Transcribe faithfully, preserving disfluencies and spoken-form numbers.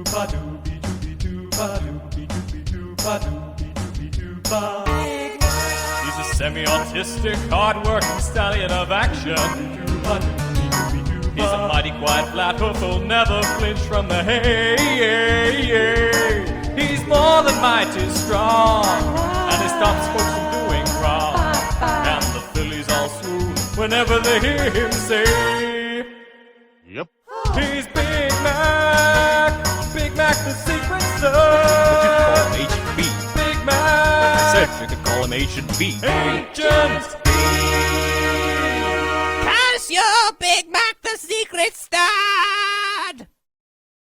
He's a semi-autistic, hard-working stallion of action. He's a mighty quiet flathoof who'll never flinch from the hay. He's more than mighty strong, and he stops folks from doing wrong. And the fillies all swoon whenever they hear him say, Yep. he's Big Mac, Big Mac the secret You could call him star. Agent B. Big I Mac, said you could call him Agent B. Agent B. Cause you're Big Mac the secret star.